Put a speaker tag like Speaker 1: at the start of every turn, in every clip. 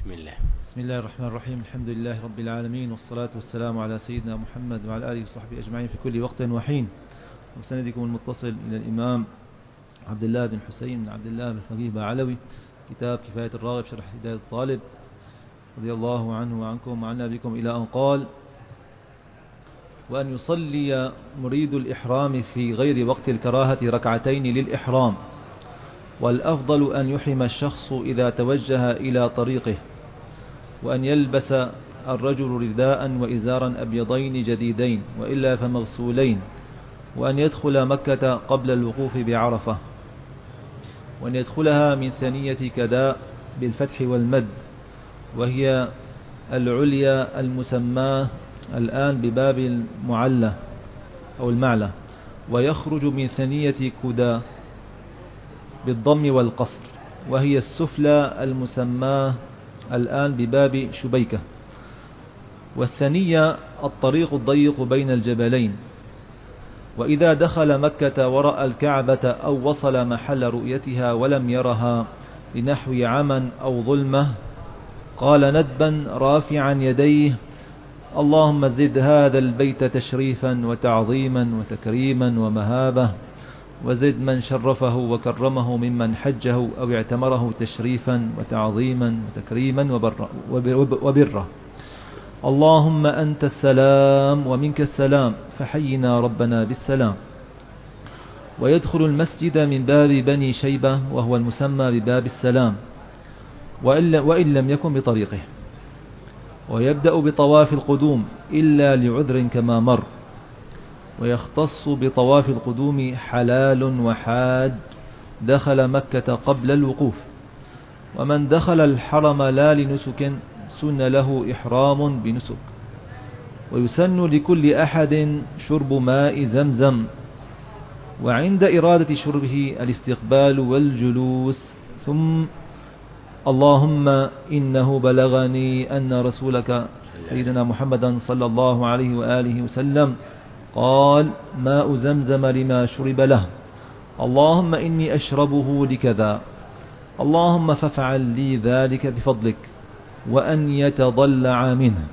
Speaker 1: بسم الله الرحمن الرحيم. الحمد لله رب العالمين، والصلاة والسلام على سيدنا محمد وعلى آله وصحبه أجمعين في كل وقت وحين. وسندكم المتصل إلى الإمام عبد الله بن حسين عبد الله بن فقيه بعلوي، كتاب كفاية الراغب شرح هداية الطالب، رضي الله عنه وعنكم وعنا بكم، إلى أن قال: وأن يصلي مريد الإحرام في غير وقت الكراهة ركعتين للإحرام، والأفضل أن يحرم الشخص إذا توجه إلى طريقه، وأن يلبس الرجل رداء وإزارا أبيضين جديدين وإلا فمغسولين، وأن يدخل مكة قبل الوقوف بعرفة، وأن يدخلها من ثنية كداء بالفتح والمد، وهي العليا المسماة الآن بباب المعلى أو المعلى، ويخرج من ثنية كدا بالضم والقصر، وهي السفلى المسماة الآن بباب شبيكة. والثنية الطريق الضيق بين الجبلين. وإذا دخل مكة ورأى الكعبة أو وصل محل رؤيتها ولم يرها لنحو عمى أو ظلمة، قال ندبا رافعا يديه: اللهم زد هذا البيت تشريفا وتعظيما وتكريما ومهابة، وزد من شرفه وكرمه ممن حجه أو اعتمره تشريفا وتعظيما وتكريما وبره. اللهم أنت السلام ومنك السلام، فحينا ربنا بالسلام. ويدخل المسجد من باب بني شيبة، وهو المسمى بباب السلام، وإن لم يكن بطريقه. ويبدأ بطواف القدوم إلا لعذر كما مر. ويختص بطواف القدوم حلال وحاج دخل مكة قبل الوقوف. ومن دخل الحرم لا لنسك سن له إحرام بنسك. ويسن لكل أحد شرب ماء زمزم، وعند إرادة شربه الاستقبال والجلوس. ثم اللهم إنه بلغني أن رسولك سيدنا محمدا صلى الله عليه وآله وسلم قال: ماء زمزم لما شرب له، اللهم إني أشربه لكذا، اللهم فافعل لي ذلك بفضلك. وأن يتضلع منه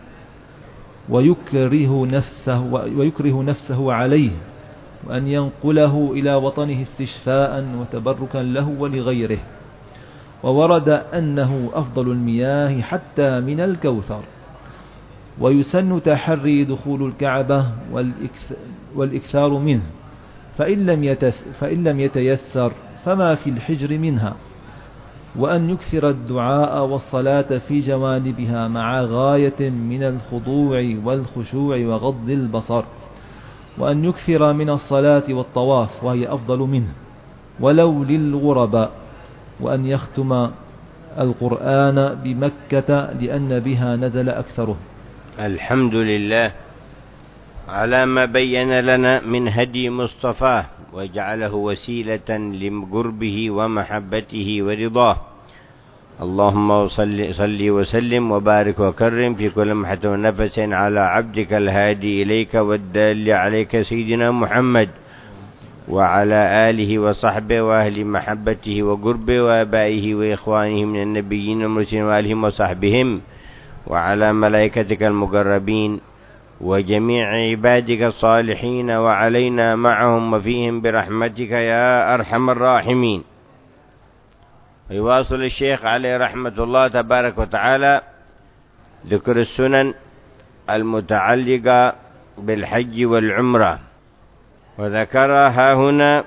Speaker 1: ويكره نفسه عليه، وأن ينقله إلى وطنه استشفاء وتبركا له ولغيره. وورد أنه أفضل المياه حتى من الكوثر. ويسن تحري دخول الكعبة والإكثار منه، فإن لم يتيسر فما في الحجر منها. وأن يكثر الدعاء والصلاة في جوانبها مع غاية من الخضوع والخشوع وغض البصر. وأن يكثر من الصلاة والطواف، وهي أفضل منه ولو للغرباء. وأن يختم القرآن بمكة لأن بها نزل أكثره.
Speaker 2: الحمد لله على ما بين لنا من هدي مصطفاه، وجعله وسيلة لقربه ومحبته ورضاه. اللهم صل وسلم وبارك وكرم في كل لمحة ونفس على عبدك الهادي إليك والدال عليك سيدنا محمد، وعلى آله وصحبه وأهل محبته وقربه وآبائه وإخوانه من النبيين والمرسلين وآلهم وصحبهم، وعلى ملائكتك المقربين وجميع عبادك الصالحين، وعلينا معهم وفيهم برحمتك يا أرحم الراحمين. يواصل الشيخ عليه رحمة الله تبارك وتعالى ذكر السنن المتعلقة بالحج والعمرة، وذكرها هنا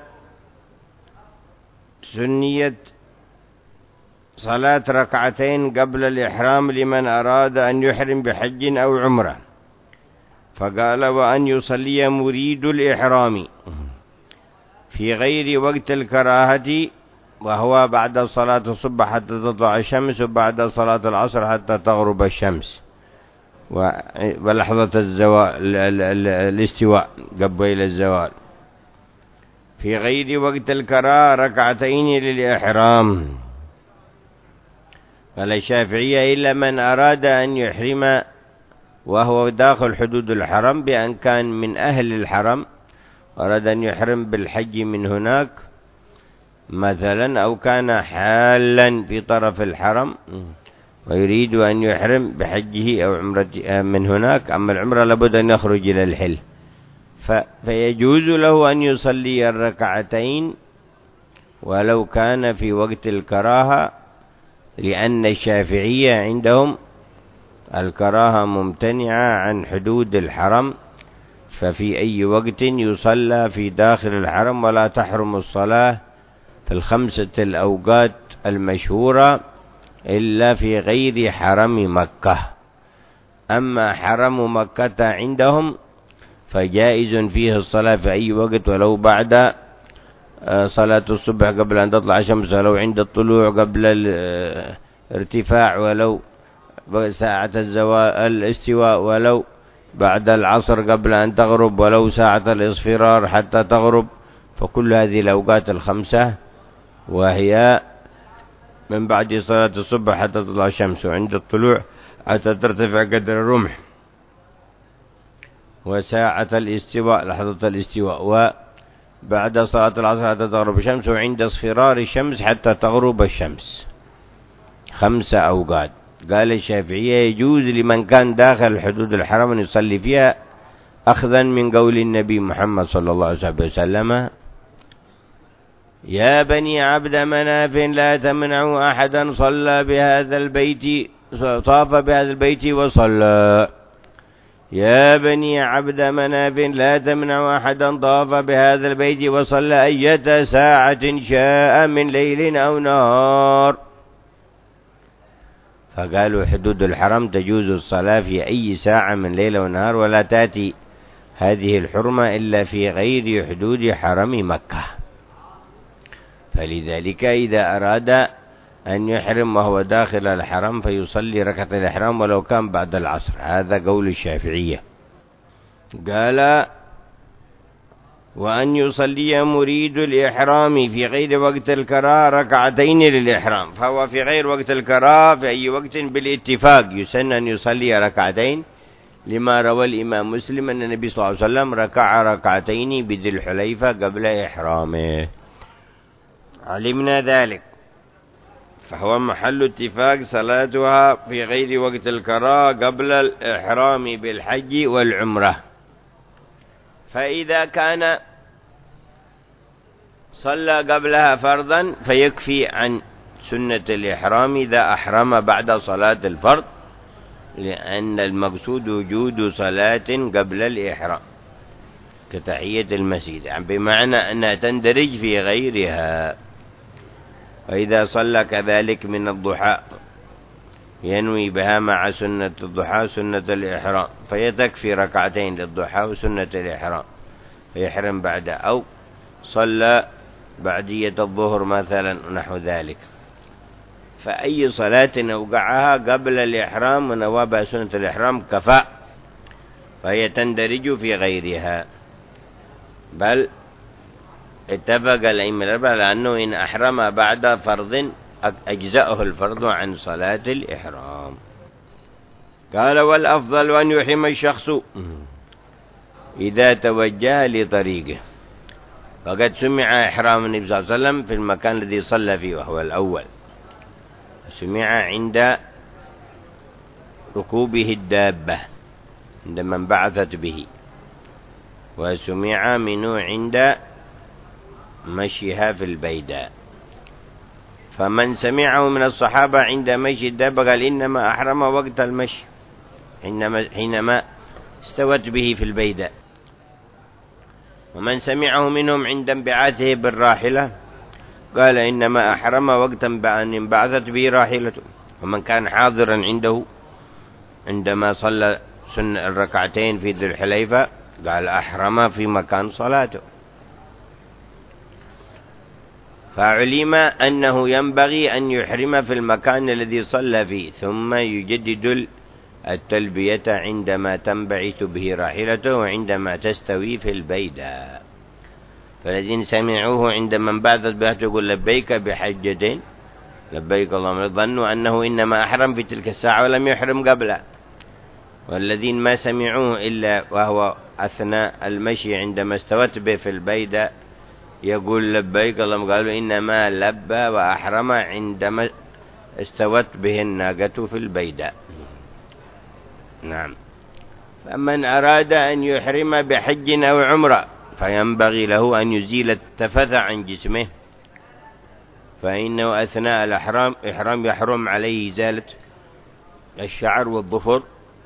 Speaker 2: سنية صلاة ركعتين قبل الإحرام لمن أراد أن يحرم بحج أو عمرة. فقال: وأن يصلي مريد الإحرام في غير وقت الكراهة، وهو بعد صلاة الصبح حتى تطلع الشمس، وبعد صلاة العصر حتى تغرب الشمس، ولحظة الزوال الاستواء قبل الزوال. في غير وقت الكراهة ركعتين للإحرام. قال الشافعية: إلا من أراد أن يحرم وهو داخل حدود الحرم، بأن كان من أهل الحرم أراد أن يحرم بالحج من هناك مثلا، أو كان حالا في طرف الحرم ويريد أن يحرم بحجه أو عمرته من هناك. أما العمرة لابد أن يخرج إلى الحل، فيجوز له أن يصلي الركعتين ولو كان في وقت الكراهة، لأن الشافعية عندهم الكراهة ممتنعة عن حدود الحرم، ففي أي وقت يصلى في داخل الحرم، ولا تحرم الصلاة في الخمسة الأوقات المشهورة إلا في غير حرم مكة. أما حرم مكة عندهم فجائز فيه الصلاة في أي وقت، ولو بعد صلاة الصبح قبل أن تطلع الشمس، ولو عند الطلوع قبل الارتفاع، ولو ساعة الاستواء، ولو بعد العصر قبل أن تغرب، ولو ساعة الإصفرار حتى تغرب. فكل هذه الأوقات الخمسة، وهي من بعد صلاة الصبح حتى تطلع الشمس، وعند الطلوع حتى ترتفع قدر الرمح، وساعة الاستواء لحظة الاستواء، وبعد صلاة العصر حتى تغرب الشمس، وعند اصفرار الشمس حتى تغرب الشمس. 5 أوقات. قال الشافعية يجوز لمن كان داخل حدود الحرم أن يصلي فيها، أخذا من قول النبي محمد صلى الله عليه وسلم: يا بني عبد مناف لا تمنعوا أحدا صلى بهذا البيت، طاف بهذا البيت وصلى. يا بني عبد مناف لا تمنعوا أحدا طاف بهذا البيت وصلى أية ساعة شاء من ليل أو نهار. فقالوا حدود الحرم تجوز الصلاة في أي ساعة من ليل ونهار، ولا تأتي هذه الحرمة إلا في غير حدود حرم مكة. فلذلك إذا أراد أن يحرم وهو داخل الحرم فيصلي ركعة الإحرام ولو كان بعد العصر. هذا قول الشافعية. قال: وأن يصلي مريد الإحرام في غير وقت الكراهة ركعتين للإحرام. فهو في غير وقت الكراهة في أي وقت بالاتفاق يسن أن يصلي ركعتين، لما روى الإمام مسلم أن النبي صلى الله عليه وسلم ركع ركعتين بذي الحليفة قبل إحرامه. علمنا ذلك، فهو محل اتفاق صلاتها في غير وقت الكراهة قبل الإحرام بالحج والعمرة. فإذا كان صلى قبلها فرضا فيكفي عن سنة الإحرام إذا أحرم بعد صلاة الفرض، لأن المقصود وجود صلاة قبل الإحرام كتحية المسجد، بمعنى أنها تندرج في غيرها. وإذا صلى كذلك من الضحى ينوي بها مع سنة الضحى سنة الإحرام، فيتكفي ركعتين للضحى وسنة الإحرام فيحرم بعدها، أو صلى بعدية الظهر مثلا نحو ذلك. فأي صلاة أوقعها قبل الإحرام ونوابها سنة الإحرام كفاء، فهي تندرج في غيرها. بل اتفق الأئمة الأربعة على أنه إن أحرم بعد فرض أجزأه الفرض عن صلاة الإحرام. قال: والأفضل أن يحرم الشخص إذا توجه لطريقه. فقد سمع إحرام النبي صلى الله عليه وسلم في المكان الذي صلى فيه وهو الأول، سمع عند ركوبه الدابة عندما انبعثت به، وسمع منه عند مشيها في البيداء. فمن سمعه من الصحابة عند مشي الدابة قال إنما أحرم وقت المشي حينما استوت به في البيداء. ومن سمعه منهم عند انبعاثه بالراحلة قال إنما أحرم وقت أن انبعثت به راحلته. ومن كان حاضرا عنده عندما صلى الركعتين في ذي الحليفة قال أحرم في مكان صلاته. فعلم أنه ينبغي أن يحرم في المكان الذي صلى فيه، ثم يجدد التلبية عندما تنبعث به راحلته وعندما تستوي في البيداء. فالذين سمعوه عندما انبعثت به يقول لبيك بحجتين لبيك اللهم، ظنوا أنه إنما أحرم في تلك الساعة ولم يحرم قبلها. والذين ما سمعوه إلا وهو أثناء المشي عندما استوت به في البيداء يقول لبيك اللهم، قالوا إنما لبى وأحرم عندما استوت به الناقة في البيداء. نعم. فمن أراد أن يحرم بحج أو عمرة فينبغي له أن يزيل التفث عن جسمه، فإنه أثناء الإحرام يحرم عليه إزالة الشعر والظفر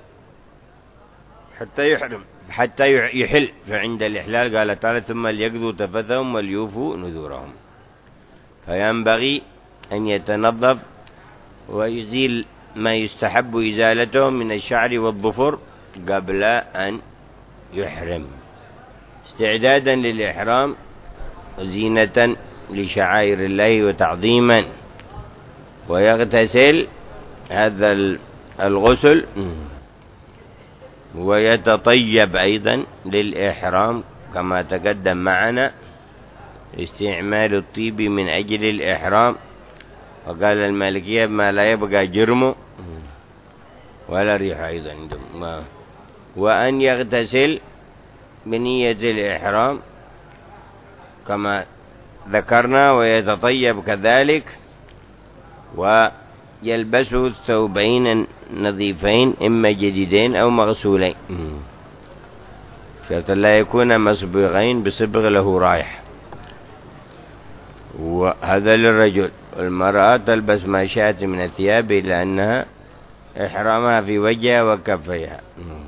Speaker 2: حتى يحل. فعند الإحلال قال تعالى ثم ليقضوا تفثهم وليوفوا نذورهم. فينبغي أن يتنظف ويزيل ما يستحب إزالته من الشعر والظفر قبل أن يحرم، استعدادا للإحرام وزينة لشعائر الله وتعظيما. ويغتسل هذا الغسل ويتطيب أيضا للإحرام كما تقدم معنا، استعمال الطيب من أجل الإحرام. وقال المالكية ما لا يبقى جرمه ولا ريح أيضا عندهم. وأن يغتسل بنية الإحرام كما ذكرنا، ويتطيب كذلك، ويلبسه الثوبين نظيفين إما جديدين أو مغسولين، شرط لا يكون مصبوغين بصبغ له رائحة. وهذا للرجل. والمرأة تلبس ما شاءت من الثياب إلا أنها إحرامها في وجهها وكفيها،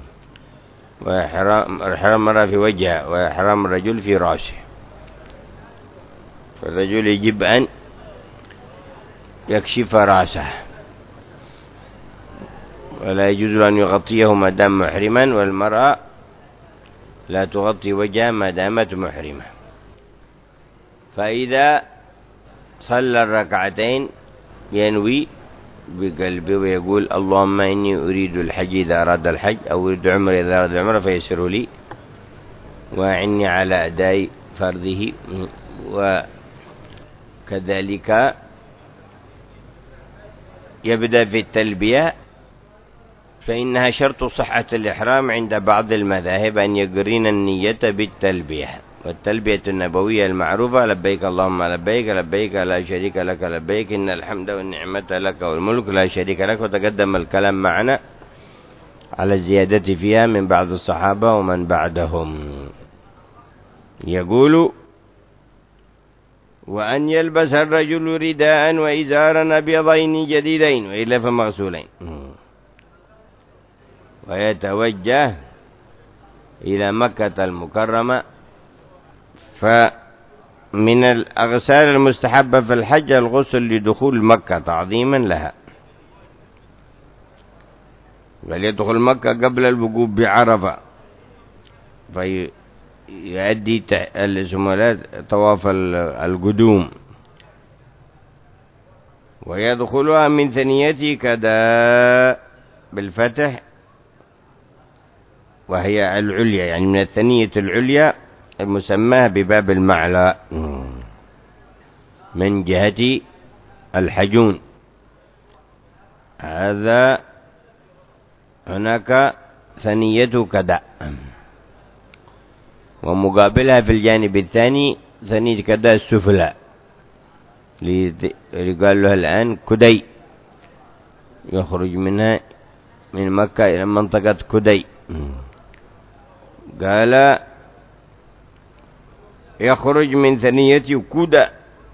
Speaker 2: وإحرام المرأة في وجهها، وإحرام الرجل في رأسه. فالرجل يجب أن يكشف رأسه ولا يجوز أن يغطيه ما دام محرما، والمرأة لا تغطي وجهها ما دامت محرمة. فإذا صلى الركعتين ينوي بقلبه ويقول اللهم إني أريد الحج إذا أراد الحج، أو أريد عمر إذا أراد العمر فيسر لي، وأعني على أداء فرضه. وكذلك يبدأ في التلبية، فإنها شرط صحة الإحرام عند بعض المذاهب أن يقرن النية بالتلبية. والتلبية النبوية المعروفة لبيك اللهم لبيك لبيك لا شريك لك لبيك إن الحمد والنعمة لك والملك لا شريك لك. وتقدم الكلام معنا على الزيادة فيها من بعض الصحابة ومن بعدهم. يقول وأن يلبس الرجل رداء وإزارا أبيضين جديدين وإلا فمغسولين، ويتوجه إلى مكة المكرمة. فمن الأغسال المستحبة في الحج الغسل لدخول مكة تعظيما لها، بل يدخل مكة قبل الوقوف بعرفة فيؤدي طواف القدوم، ويدخلها من ثنيته كذا بالفتح، وهي العليا يعني من الثنية العليا المسماة بباب المعلى من جهة الحجون. هذا هناك ثنية كذا، ومقابلها في الجانب الثاني ثنية كذا السفلى قال له الآن كدي، يخرج منها من مكة إلى منطقة كدي. قال يخرج من ثنية كودا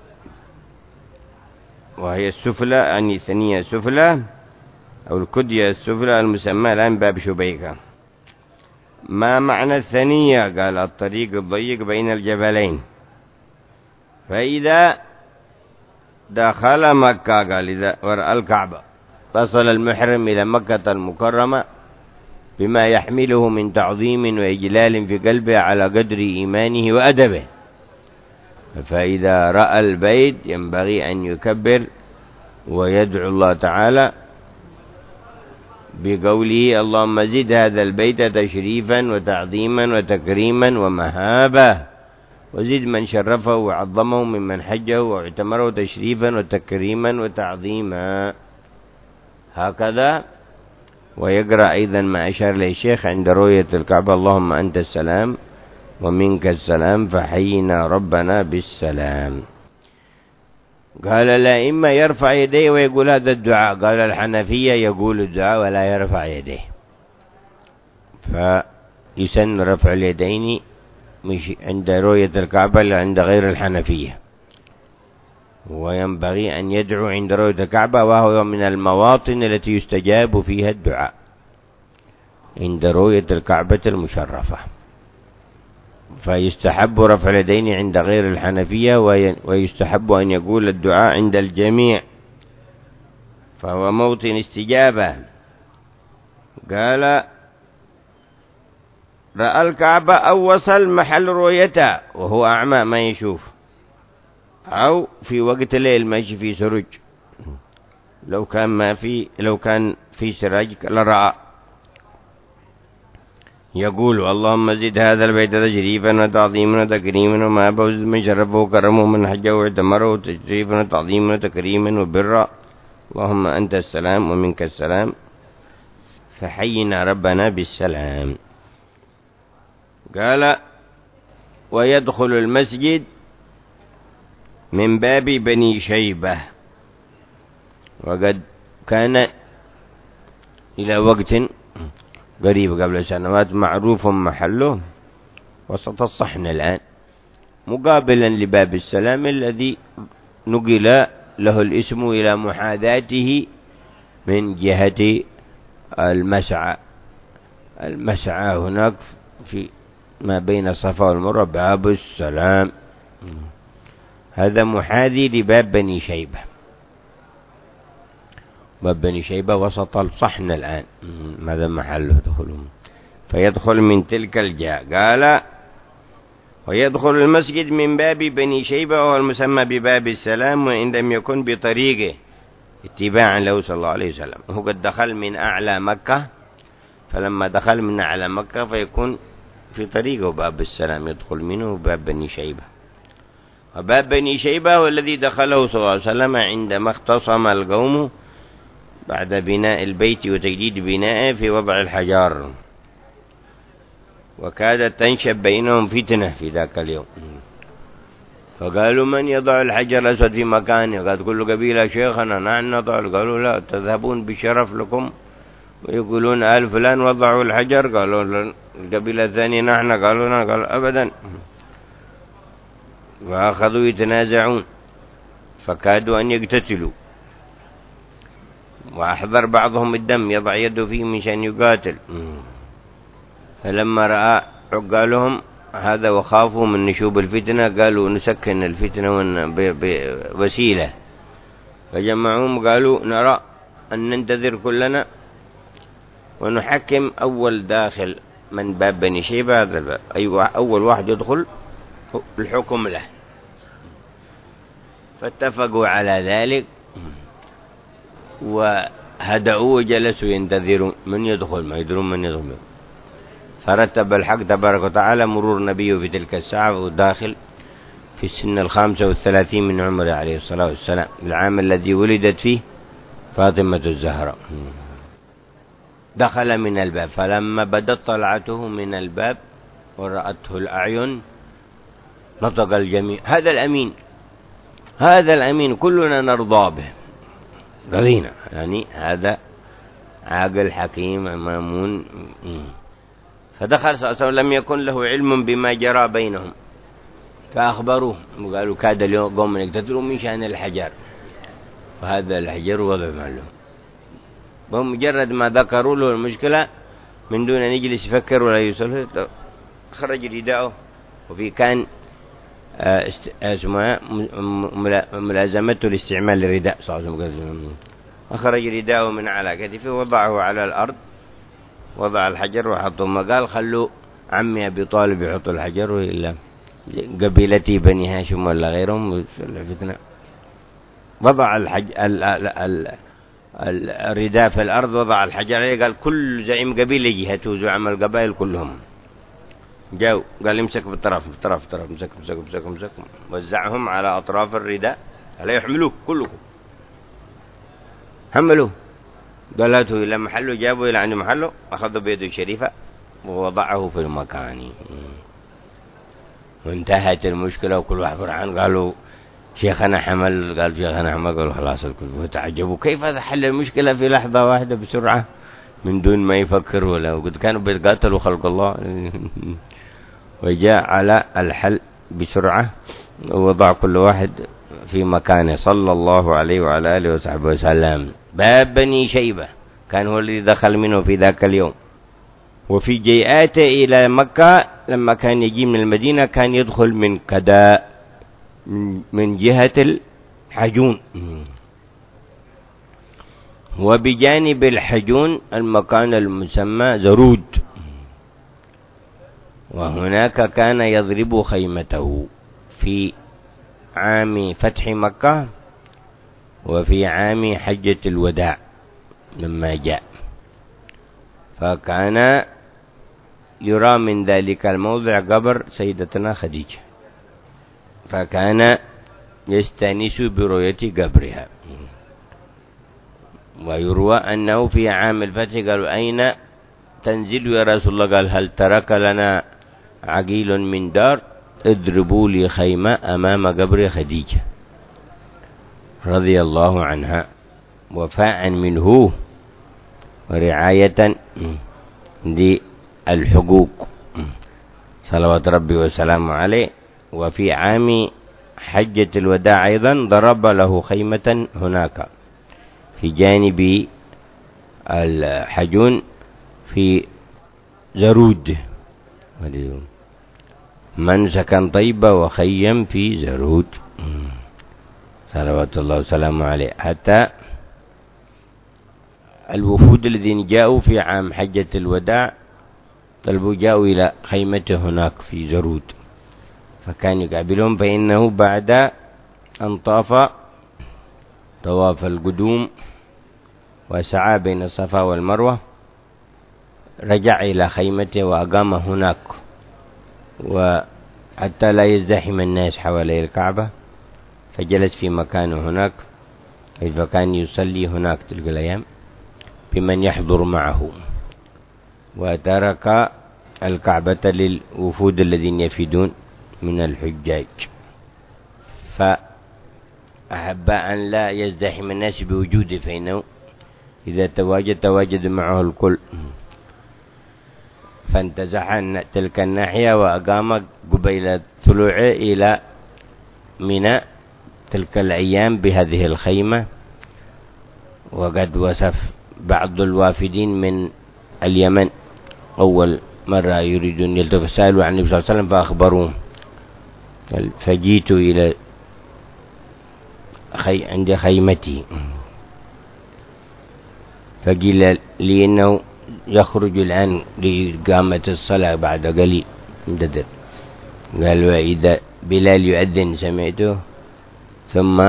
Speaker 2: وهي السفلى، يعني ثنية سفلى أو الكدية السفلى المسمى الآن باب شبيكة. ما معنى الثنية؟ قال الطريق الضيق بين الجبلين. فإذا دخل مكة قال إذا ورأى الكعبة وصل المحرم إلى مكة المكرمة بما يحمله من تعظيم وإجلال في قلبه على قدر إيمانه وأدبه. فإذا رأى البيت ينبغي أن يكبر ويدعو الله تعالى بقوله اللهم زد هذا البيت تشريفا وتعظيما وتكريما ومهابة، وزد من شرفه وعظمه ممن حجه واعتمره تشريفا وتكريما وتعظيما. هكذا. ويقرأ أيضا ما أشار إليه الشيخ عند رؤية الكعبة اللهم أنت السلام ومنك السلام فحينا ربنا بالسلام. قال لا، إما يرفع يديه ويقول هذا الدعاء. قال الحنفية يقول الدعاء ولا يرفع يديه، فيسن رفع اليدين مش عند رؤية الكعبة عند غير الحنفية، وينبغي أن يدعو عند رؤية الكعبة، وهو من المواطن التي يستجاب فيها الدعاء عند رؤية الكعبة المشرفة. فيستحب رفع اليدين عند غير الحنفية، ويستحب أن يقول الدعاء عند الجميع، فهو موطن استجابة. قال رأى الكعبة أو وصل محل رؤيتها وهو أعمى ما يشوف، أو في وقت الليل ماشي في سرج، لو كان في سراج لرأى. يقول اللهم زد هذا البيت تشريفا وتعظيما وتكريما، وما بوز من شرفه وكرمه من حجه واعتمره تشريفا وتعظيما وتكريما وبرا، اللهم أنت السلام ومنك السلام فحينا ربنا بالسلام. قال ويدخل المسجد من باب بني شيبة، وقد كان إلى وقت قريب قبل سنوات معروف محله وسط الصحن الآن، مقابلا لباب السلام الذي نقل له الاسم إلى محاذاته من جهة المسعى هناك في ما بين الصفا والمروة باب السلام، هذا محاذي لباب بني شيبة. باب بني شيبة وسط الصحن الآن، ماذا محله دخلهم؟ فيدخل من تلك الجهة. قال ويدخل المسجد من باب بني شيبة، وهو المسمى بباب السلام، وإن لم يكن بطريقه اتباعا له صلى الله عليه وسلم. هو قد دخل من أعلى مكة، فلما دخل من أعلى مكة فيكون في طريقه باب السلام يدخل منه باب بني شيبة. وباب بني شيبة هو الذي دخله صلى الله عليه وسلم عندما اختصم القوم بعد بناء البيت وتجديد بنائه في وضع الحجار، وكادت تنشب بينهم فتنة في ذاك اليوم. فقالوا من يضع الحجر الأسود في مكانه؟ قالت كل قبيلة شيخنا نحن نضع. قالوا لا، تذهبون بشرف لكم ويقولون آل فلان وضعوا الحجر. قالوا القبيلة الثانية نحن. قالوا أبدا. فأخذوا يتنازعون فكادوا أن يقتتلوا، وأحضر بعضهم الدم يضع يده فيه من شأن يقاتل. فلما رأى عقالهم هذا وخافوا من نشوب الفتنة قالوا نسكن الفتنة بوسيلة، فجمعوهم قالوا نرى أن ننتظر كلنا ونحكم أول داخل من باب بني شيبة هذا الباب، أول واحد يدخل الحكم له. فاتفقوا على ذلك وهدأوا وجلسوا ينتظرون من يدخل، ما يدرون من يدخل. فرتب الحق تبارك وتعالى مرور نبيه في تلك الساعة وداخل في السن 35 من عمره عليه الصلاة والسلام، العام الذي ولدت فيه فاطمة الزهراء. دخل من الباب، فلما بدت طلعته من الباب ورأته الأعين نطق الجميع هذا الأمين، هذا الأمين كلنا نرضى به، رضينا، يعني هذا عاقل حكيم مامون. فدخل صلى الله عليه وسلم لم يكن له علم بما جرى بينهم، فأخبروه وقالوا كاد اليوم قوم يقتتلوا من شأن الحجر، وهذا الحجر وضع معلوم. بمجرد ما ذكروا له المشكلة من دون أن يجلس يفكر ولا يصلح خرج رداءه، وفي كان اسمها ملازمته لاستعمال الرداء صلى الله عليه وسلم. أخرج رداءه من على كتفه ووضعه على الأرض، وضع الحجر وحطه. ما قال خلوا عمي أبي طالب يحط الحجر إلا قبيلتي بني هاشم ولا غيرهم الفتنة. وضع الرداء في الأرض، وضع الحجر عليه، قال كل زعيم قبيلة جهته زعم القبائل كلهم جاءوا، قال امسك بالطرف امسك، وزعهم على أطراف الرداء ألا يحملوه كلكم، حملوه. قالته إلى محله، جابوا إلى عند محله، أخذوا بيده الشريفة ووضعه في المكان، وانتهت المشكلة وكل واحد فرحان. قالوا شيخنا حمل، قال شيخنا حمل، قال خلاص الكل. وتعجبوا كيف هذا حل المشكلة في لحظة واحدة بسرعة من دون ما يفكر ولا قد كانوا بيتقاتلوا خلق الله. وجاء على الحل بسرعة ووضع كل واحد في مكانه صلى الله عليه وعلى آله وصحبه وسلم. باب بني شيبة كان هو الذي دخل منه في ذاك اليوم. وفي جيئاته إلى مكة لما كان يجي من المدينة كان يدخل من كداء من جهة الحجون، وبجانب الحجون المكان المسمى زرود، وهناك كان يضرب خيمته في عام فتح مكة وفي عام حجة الوداع لما جاء، فكان يرى من ذلك الموضع قبر سيدتنا خديجة، فكان يستانس برؤية قبرها. ويروى أنه في عام الفتح قالوا أين تنزل يا رسول الله؟ قال هل ترك لنا عقيل من دار؟ اضربوا لي خيمة أمام قبر خديجة رضي الله عنها، وفاء منه ورعاية للحقوق صلوات ربي وسلامه عليه. وفي عام حجة الوداع أيضا ضرب له خيمة هناك في جانب الحجون في زرود، من سكن طيبة وخيم في زرود صلوات الله وسلامه عليه. حتى الوفود الذين جاءوا في عام حجة الوداع طلبوا جاءوا إلى خيمته هناك في زرود، فكان يقابلهم، فإنه بعد أن طاف طواف القدوم وسعى بين الصفا والمروة رجع إلى خيمته وأقام هناك، وحتى لا يزدحم الناس حوالي الكعبة فجلس في مكانه هناك، فكان يصلي هناك تلك الأيام بمن يحضر معه، وترك الكعبة للوفود الذين يفيدون من الحجاج، فأحب أن لا يزدحم الناس بوجوده، فإنه إذا تواجد معه الكل، فانتزح تلك الناحية وأقام قبيل الطلوع إلى منى تلك الأيام بهذه الخيمة. وقد وصف بعض الوافدين من اليمن أول مرة يريدون يلتقوا سألوا عن النبي صلى الله عليه وسلم فأخبروه، فجيت إلى عند خيمتي فقيل لي إنه يخرج الآن لإقامة الصلاة بعد قليل انتظر. قال وإذا بلال يؤذن سمعته، ثم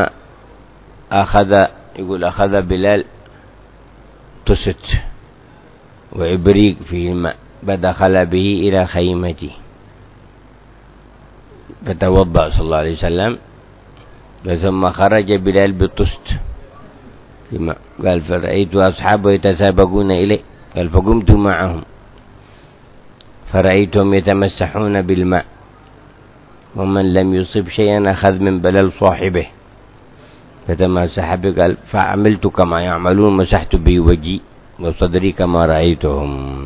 Speaker 2: أخذ بلال تست وإبريق في الماء فدخل به إلى خيمتي فتوضأ صلى الله عليه وسلم، ثم خرج بلال بالطست في الماء. قال فرأيت أصحابه يتسابقون إليه، قال فقمت معهم فرأيتهم يتمسحون بالماء، ومن لم يصب شيئا أخذ من بلال صاحبه فتمسح به، قال فعملت كما يعملون، مسحت به وجهي وصدري كما رأيتهم.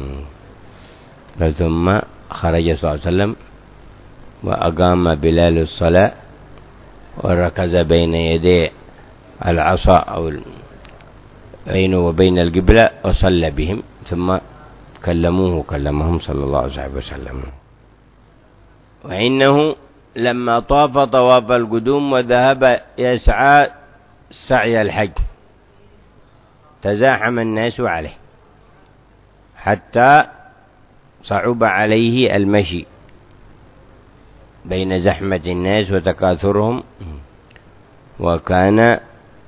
Speaker 2: ثم خرج صلى الله عليه وسلم وأقام بلال الصلاة وركز بين يدي العصا أو بينه وبين القبلة وصلى بهم، ثم كلمهم صلى الله عليه وسلم. وإنه لما طاف طواف القدوم وذهب يسعى سعي الحج تزاحم الناس عليه حتى صعب عليه المشي بين زحمة الناس وتكاثرهم، وكان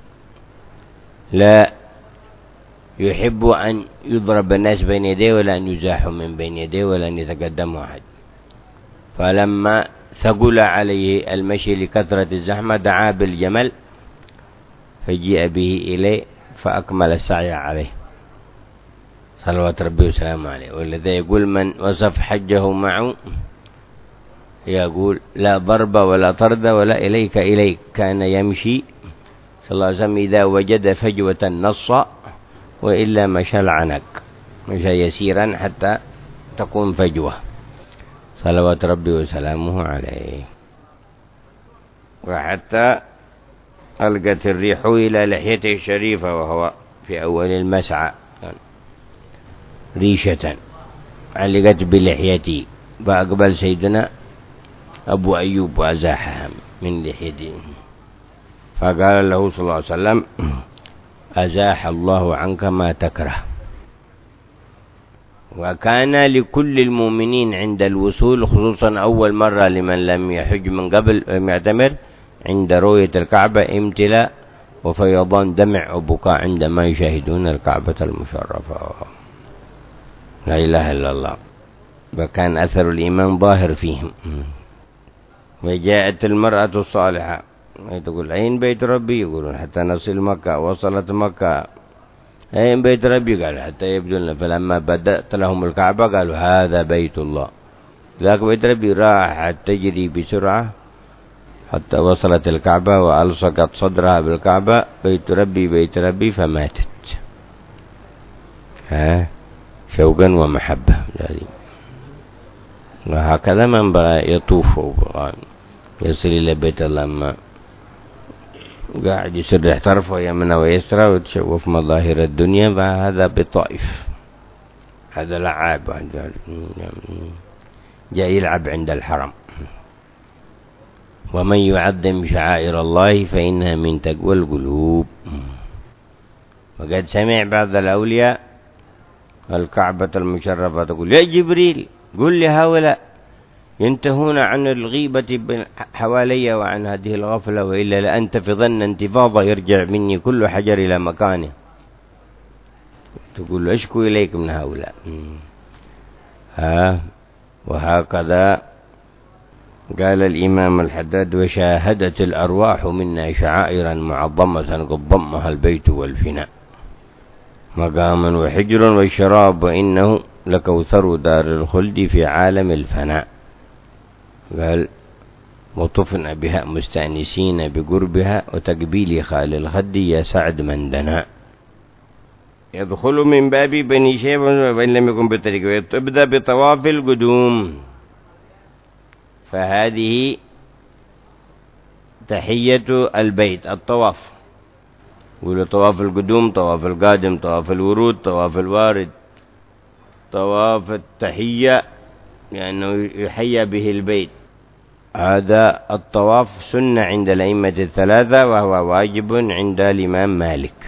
Speaker 2: لا يحب أن يضرب الناس بين يديه ولا أن يزاحوا من بين يديه ولا أن يتقدم أحد. فلما ثقل عليه المشي لكثرة الزحمة دعا بالجمل فجيء به إليه فأكمل السعي عليه صلوات ربي وسلامه عليه. والذي يقول من وصف حجه معه يقول لا ضرب ولا طرد ولا إليك إليك. كان يمشي صلى الله عليه وسلم إذا وجد فجوة نص، وإلا مشى العنق، مشى يسيرا حتى تكون فجوة، صلوات ربي وسلامه عليه. وحتى ألقت الريح إلى لحيته الشريفة وهو في أول المسعى ريشة علقت بلحيتي، فأقبل سيدنا أبو أيوب وأزاحها من لحيته، فقال له صلى الله عليه وسلم أزاح الله عنك ما تكره. وكان لكل المؤمنين عند الوصول، خصوصا أول مرة لمن لم يحج من قبل يعتمر، عند رؤية الكعبة امتلاء وفيضان دمع وبكاء عندما يشاهدون الكعبة المشرفة. لا إله إلا الله. وكان أثر الإيمان ظاهر فيهم. وجاءت المرأة الصالحة تقول أين بيت ربي؟ يقولون حتى نصل مكة. وصلت مكة أين بيت ربي؟ قال حتى يبدون. فلما بدأت لهم الكعبة قالوا هذا بيت الله. ذاك بيت ربي. راحت تجري بسرعة حتى وصلت الكعبة وألصقت صدرها بالكعبة بيت ربي بيت ربي، فماتت شوقا ومحبة. وهكذا من بغى يطوف وبغى يصل إلى بيت الله، ما قاعد يسرح طرفه يمنى ويسرى وتشوف مظاهر الدنيا، فهذا بطائف، هذا لعاب جاء يلعب عند الحرم. ومن يعظم شعائر الله فإنها من تقوى القلوب. وقد سمع بعض الأولياء الكعبة المشرفة تقول يا جبريل قل لهؤلاء ينتهون عن الغيبة حوالي وعن هذه الغفلة، وإلا لأنتفضن انتفاضة يرجع مني كل حجر إلى مكانه. تقول أشكو إليك من هؤلاء. وهكذا قال الإمام الحداد وشاهدت الأرواح منا شعائرا معظمة قد ضمها البيت والفناء مقاما وحجرا والشراب، وإنه لكوثر دار الخلد في عالم الفناء. قال وطفنا بها مستأنسين بقربها وتقبيل خال الخد يا سعد من دنا. يدخل من باب بني شيبة وإن لم يكن بالطريق، ويبدأ بطواف القدوم. فهذه تحية البيت الطواف. يقول طواف القدوم، طواف القادم، طواف الورود، طواف الوارد، طواف التحية لأنه يحيى به البيت. هذا الطواف سنة عند الأئمة الثلاثة، وهو واجب عند الإمام مالك.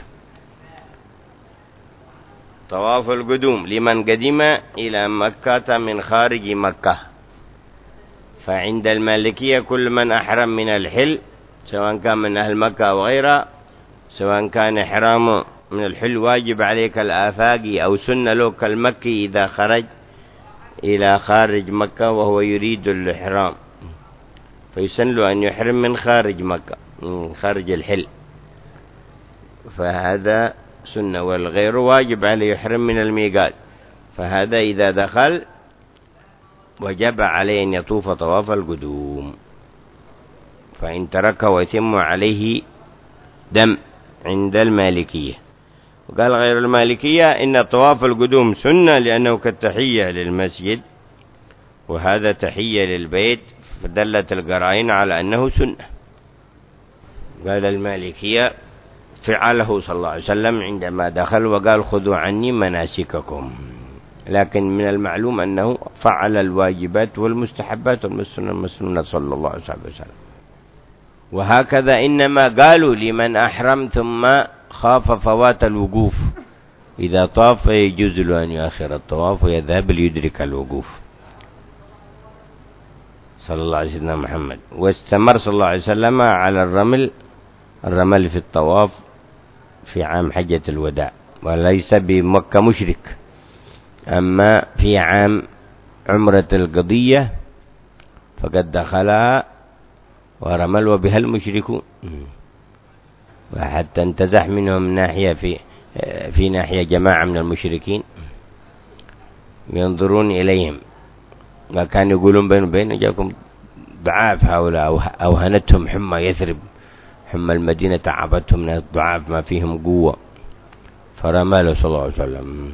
Speaker 2: طواف القدوم لمن قدم إلى مكة من خارج مكة. فعند المالكية كل من أحرم من الحل، سواء كان من أهل مكة أو غيره، سواء كان إحرامه من الحل واجب عليك الآفاقي أو سنة له كالمكي إذا خرج إلى خارج مكة وهو يريد الإحرام، فيسن له أن يحرم من خارج مكة، من خارج الحل، فهذا سنة. والغير واجب عليه يحرم من الميقات، فهذا إذا دخل وجب عليه أن يطوف طواف القدوم، فإن تركه ويتم عليه دم عند المالكية. وقال غير المالكية إن طواف القدوم سنة لأنه كالتحية للمسجد، وهذا تحية للبيت، فدلت القرائن على أنه سنة. قال المالكية فعله صلى الله عليه وسلم عندما دخل وقال خذوا عني مناسككم، لكن من المعلوم أنه فعل الواجبات والمستحبات والمسنونة صلى الله عليه وسلم. وهكذا إنما قالوا لمن أحرم ثم خاف فوات الوقوف، إذا طاف يجوز له أن يؤخر الطواف ويذهب ليدرك الوقوف صلى الله عليه وسلم محمد. واستمر صلى الله عليه وسلم على الرمل في الطواف في عام حجة الوداع، وليس بمكة مشرك. أما في عام عمرة القضية فقد دخلها ورمل وبها المشركون، وحتى انتزح منهم ناحية في ناحية جماعة من المشركين ينظرون إليهم، ما كانوا يقولون بين جاكم ضعاف هؤلاء، أوهنتهم حمى يثرب، حمى المدينة تعبتهم من الضعاف ما فيهم قوة، فرمى له صلى الله عليه وسلم.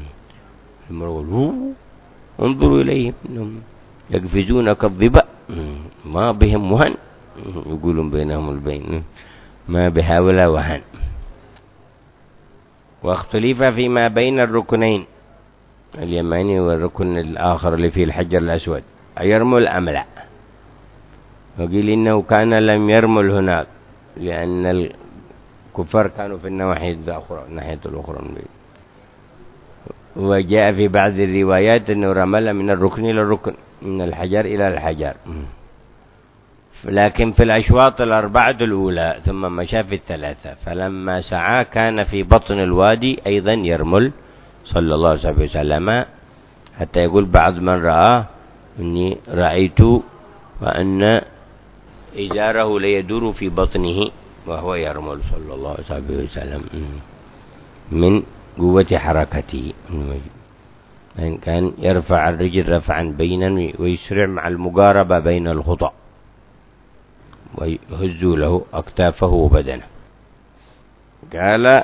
Speaker 2: انظروا إليهم إنهم يقفزون كالظباء ما بهم وهن، يقولون بينهم البين ما بهؤلاء وهن. واختلف فيما بين الركنين اليماني والركن الآخر اللي فيه الحجر الأسود أيرمل أم لا؟ وقيل إنه كان لم يرمل هناك لأن الكفار كانوا في الناحية الأخرى من البيت. وجاء في بعض الروايات أنه رمل من الركن إلى الركن، من الحجر إلى الحجر، لكن في الأشواط الأربعة الأولى ثم مشى في الثلاثة. فلما سعى كان في بطن الوادي أيضا يرمل صلى الله عليه وسلم، حتى يقول بعض من رآه إني رأيت وأن إزاره ليدور في بطنه وهو يرمل صلى الله عليه وسلم من قوة حركته. كان يرفع الرجل رفعا بينا ويسرع مع المقاربة بين الخطأ، ويهز له أكتافه وبدنه. قال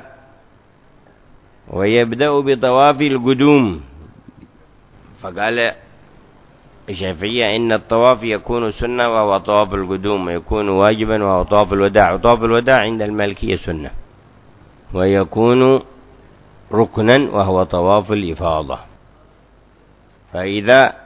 Speaker 2: ويبدأ بطواف القدوم. فقال الشافعية إن الطواف يكون سنة وهو طواف القدوم، ويكون واجبا وهو طواف الوداع، وطواف الوداع عند المالكية سنة، ويكون ركنا وهو طواف الإفاضة. فإذا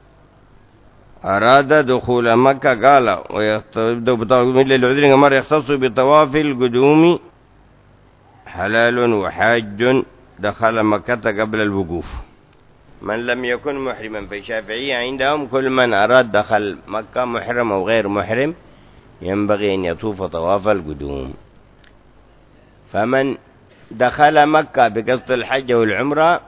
Speaker 2: أراد دخول مكة قال ويبدأ بطواف مثل العذر كما يختص بطواف القدوم حلال وحاج دخل مكة قبل الوقوف. من لم يكن محرما في الشافعية عندهم كل من أراد دخل مكة محرم أو غير محرم ينبغي أن يطوف طواف القدوم. فمن دخل مكة بقصد الحج والعمرة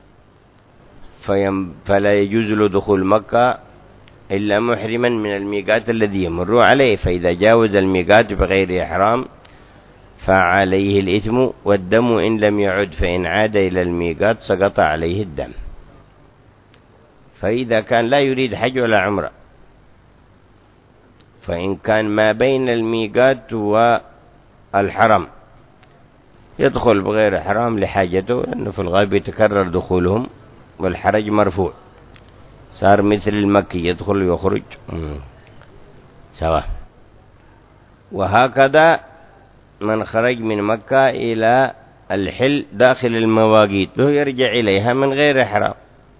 Speaker 2: فلا يجوز له دخول مكة إلا محرما من الميقات الذي يمر عليه، فإذا جاوز الميقات بغير إحرام فعليه الإثم والدم إن لم يعد، فإن عاد إلى الميقات سقط عليه الدم. فإذا كان لا يريد حج ولا عمرة، فإن كان ما بين الميقات والحرم يدخل بغير إحرام لحاجته، لأنه في الغالب يتكرر دخولهم والحرج مرفوع، صار مثل المكي يدخل ويخرج سواء. وهكذا من خرج من مكة إلى الحل داخل المواقيت له يرجع إليها من غير إحرام،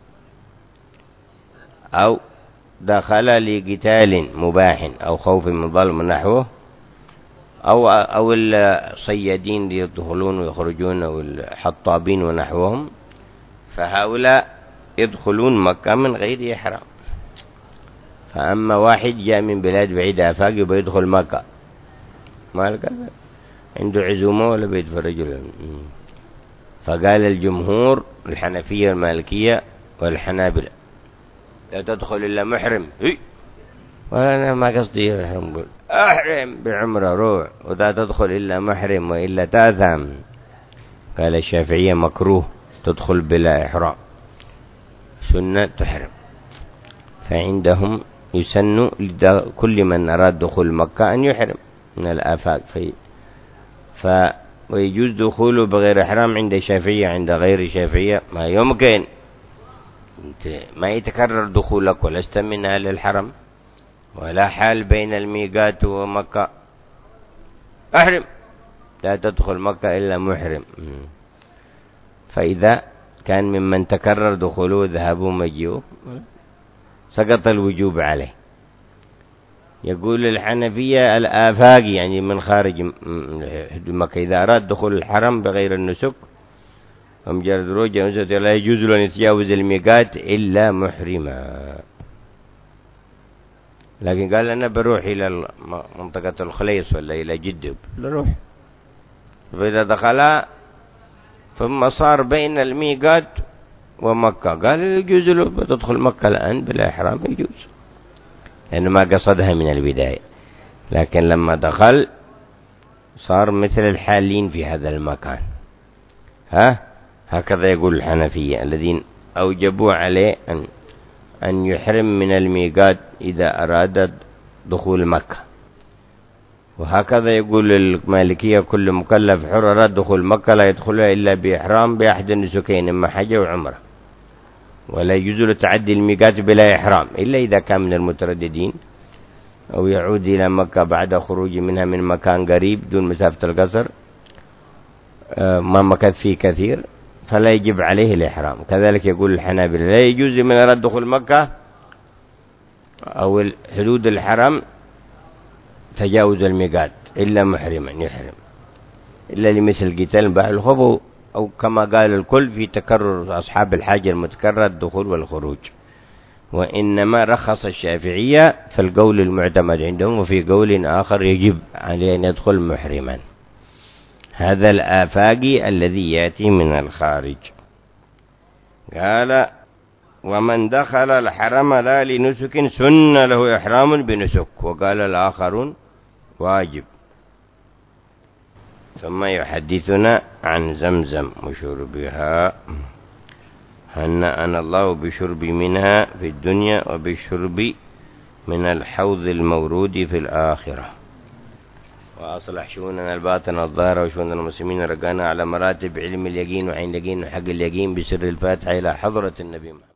Speaker 2: أو دخل لقتال مباح أو خوف من ظلم نحوه، أو الصيادين يدخلون ويخرجون، أو الحطابين ونحوهم، فهؤلاء يدخلون مكة من غير إحرام. فأما واحد جاء من بلاد بعيدة أفاق يبقى يدخل مكة مالك عنده عزومة ولا بيتفرج. فقال الجمهور الحنفية والمالكية والحنابلة لا تدخل إلا محرم. وأنا ما قصدي أحرم، أحرم بعمرة روح، ولا تدخل إلا محرم وإلا تاثم. قال الشافعية مكروه تدخل بلا إحرام، سنة تحرم. فعندهم يسن كل من أراد دخول مكة أن يحرم من الآفاق ويجوز دخوله بغير إحرام عند الشافعية. عند غير الشافعية ما يمكن، ما يتكرر دخولك ولست من أهل الحرم ولا حال بين الميقات ومكة، أحرم، لا تدخل مكة إلا محرم. فإذا كان ممن تكرر دخوله ذهابه مجيئه سقط الوجوب عليه. يقول الحنفية الآفاقي يعني من خارج مكة إذا أراد دخول الحرم بغير النسك ومجرد رجع لا يجوز له أن يتجاوز الميقات إلا محرما. لكن قال أنا بروح إلى منطقة الخليص ولا إلى جدة، بروح. فإذا دخلها ثم صار بين الميقات ومكة قال يجوز له تدخل مكة الآن بلا إحرام، يجوز لأنه ما قصدها من البداية. لكن لما دخل صار مثل الحالين في هذا المكان. هكذا يقول الحنفية الذين أوجبوا عليه أن يحرم من الميقات إذا أراد دخول مكة. وهكذا يقول المالكية كل مكلف حر أراد دخول مكة لا يدخلها إلا بإحرام بأحد النسكين إما حج وعمرة، ولا يجوز له تعدي الميقات بلا إحرام إلا إذا كان من المترددين أو يعود إلى مكة بعد خروج منها من مكان قريب دون مسافة القصر ما مكث فيه كثير فلا يجب عليه الإحرام. كذلك يقول الحنابلة لا يجوز لمن أراد دخول مكة أو حدود الحرم تجاوز الميقات إلا محرما يحرم، إلا لمثل قتال بعد الخوف أو كما قال الكل في تكرر أصحاب الحاجة المتكرر الدخول والخروج. وإنما رخص الشافعية في القول المعتمد عندهم، وفي قول آخر يجب عليه أن يدخل محرما. هذا الآفاقي الذي يأتي من الخارج. قال ومن دخل الحرم لا لنسك سن له إحرام بنسك، وقال الآخرون واجب. ثم يحدثنا عن زمزم وشربها، هنأنا الله بشرب منها في الدنيا وبالشرب من الحوض المورود في الآخرة، وأصلح شؤوننا الباطن الظاهرة وشؤون المسلمين، رجعنا على مراتب علم اليقين وعين اليقين وحق اليقين بسر الفاتحة إلى حضرة النبي محمد.